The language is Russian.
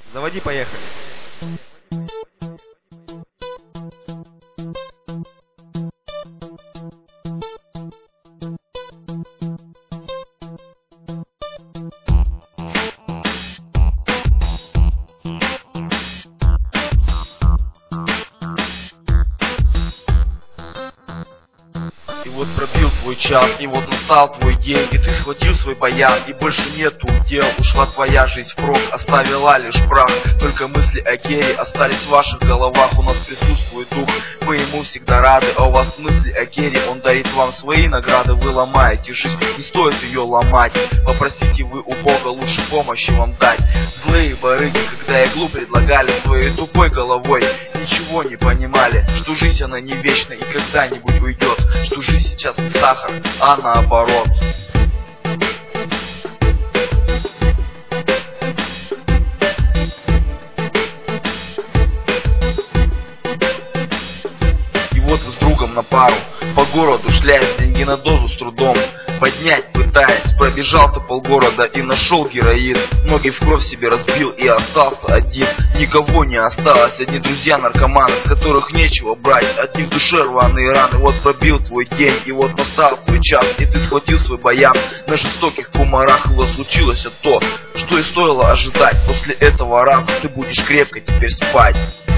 Заводи, поехали. И вот пробил твой час, и вот настал твой день, и ты схватил свой баян, и больше нету дел. Ушла твоя жизнь впрок, оставила лишь прах. Только мысли о Керри остались в ваших головах. У нас присутствует дух, мы ему всегда рады. А у вас мысли о Керри, он дарит вам свои награды. Вы ломаете жизнь, не стоит ее ломать. Попросите вы у Бога лучше помощи вам дать. Злые барыги, когда иглу предлагали своей тупой головой, ничего не понимали, что жизнь она не вечна и когда-нибудь уйдет, что жизнь сейчас не сахар, а наоборот. И вот вы с другом на пару по городу шляясь, деньги на дозу с трудом поднять пытаясь. Пробежал ты полгорода и нашел героин. Ноги в кровь себе разбил и остался один. Никого не осталось, одни друзья наркоманы, с которых нечего брать. Одни в душе рваные раны. Вот пробил твой день, и вот настал твой час, и ты схватил свой баян. На жестоких кумарах и вот случилось то, что и стоило ожидать. После этого раза ты будешь крепко теперь спать.